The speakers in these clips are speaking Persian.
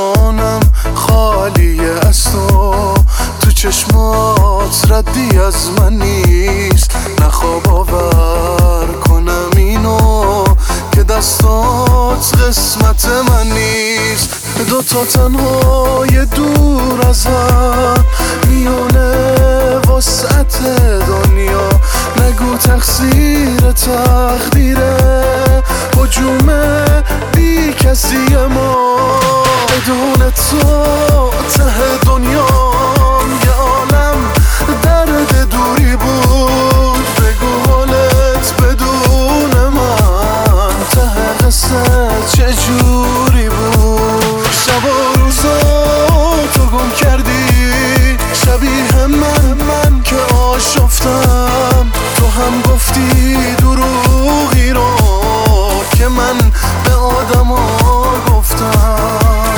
جانم خالیه از تو چشمات ردی از من نیست. نخواب آور کنم اینو که دستات قسمت من نیست. دوتا تنهای دور از هم میونه وسعت دنیا. نگو تقصیر تقدیره هجوم بی کسی ما. بدون تو ته دنیام یه عالم درد دوری بود. بگو حالت بدون من ته قصه چجوری بود. شب و روزا تو گم کردی شبیه من که آشفتم. تو هم گفتی دروغی رو که من به آدما گفتم.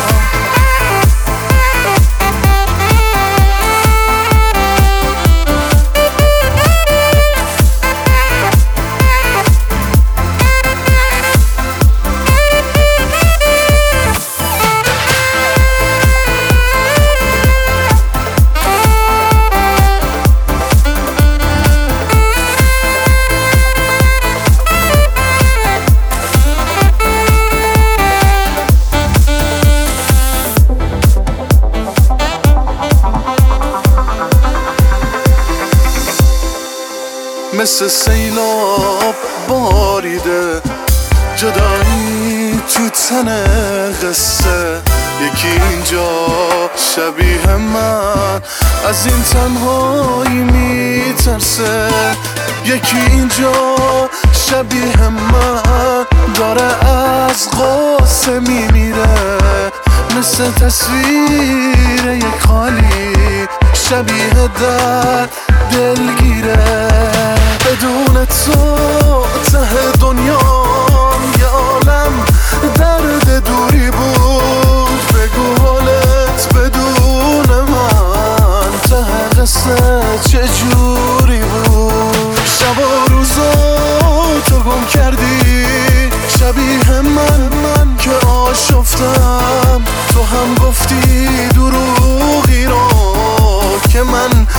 مثل سیلاب باریده جدایی تو تن قصه. یکی اینجا شبیه من از این تنهایی میترسه. یکی اینجا شبیه من داره از غصه میمیره. مثل تصویر یک خالی شبیه در دلگیره. بدون تو ته دنیام یه عالم درد دوری بود. بگو حالت بدون من ته قصه چجوری بود. شب و روزا تو گم کردی شبیه من که آشفتم. تو هم گفتی دروغی رو که من